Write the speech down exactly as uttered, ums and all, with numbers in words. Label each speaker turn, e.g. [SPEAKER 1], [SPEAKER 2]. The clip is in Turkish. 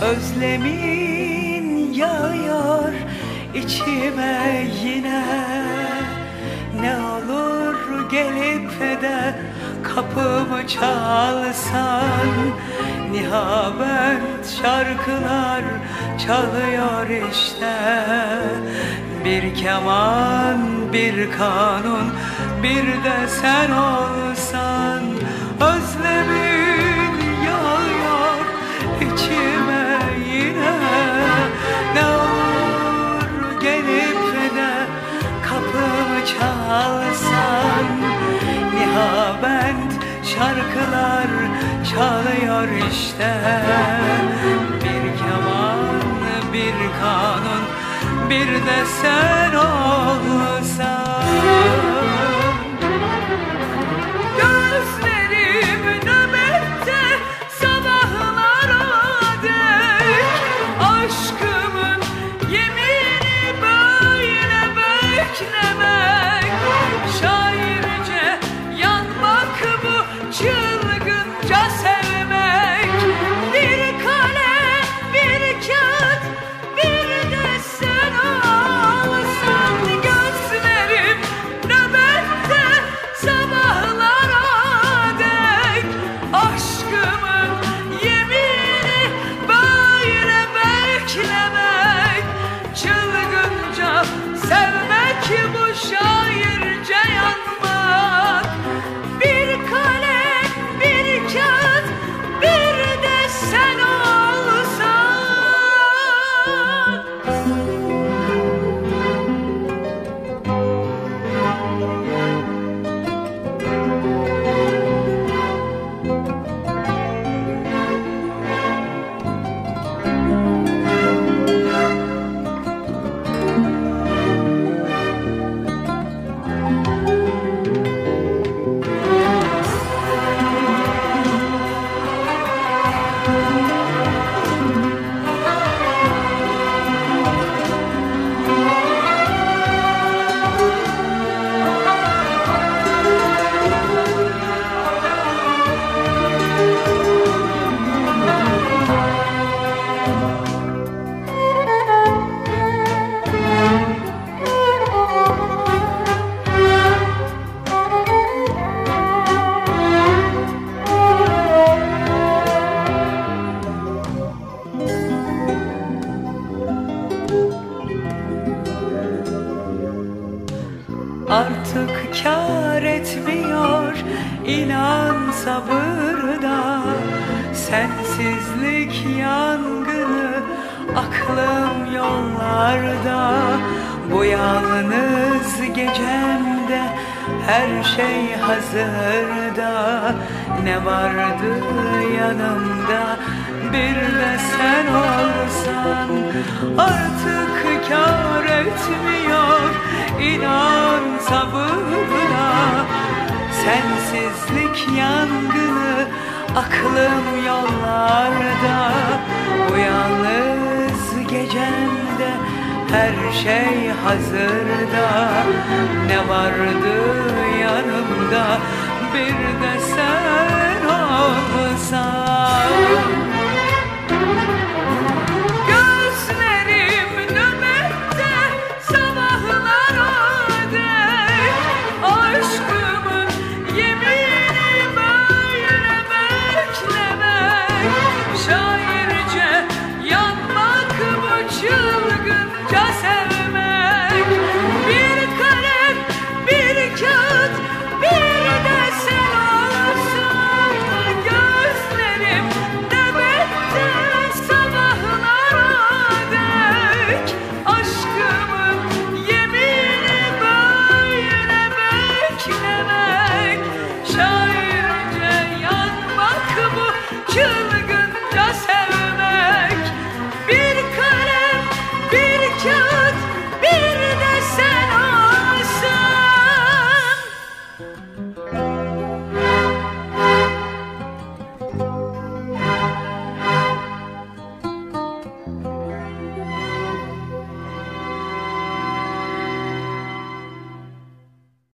[SPEAKER 1] Özlemin yağıyor içime yine. Ne olur gelip de kapımı çalsan. Nihavent şarkılar çalıyor işte. Bir keman, bir kanun, bir de sen olsan. Özlemin yağıyor içime yine. Ne olur gelip de kapımı çalsan. Nihavent şarkılar çalıyor işte. Bir keman, bir kanun, bir de sen olsan. Gözlerim nöbette sabahlara dek. Aşkımın yemini böyle beklemek. Şairce yanmak bu, çılgınca sevmek. Bir kalem, bir kağıt, bir de sen olsan. Gözlerim nöbette sabahlara dek. Aşkımın yemini böyle beklemek. Çılgınca sevmek bu, şairce yanmak. Bir kalem, bir kağıt, bir de sen olsan. Artık kâr etmiyor inan sabırda. Sensizlik yangını, aklım yollarda. Bu yalnız gecemde her şey hazırda. Ne vardı yanımda, bir de sen olsan. Artık kâr etmiyor inan sabırla. Sensizlik yangını, aklım yollarda. Bu yalnız gecemde her şey hazırda. Ne vardı yanımda, bir de sen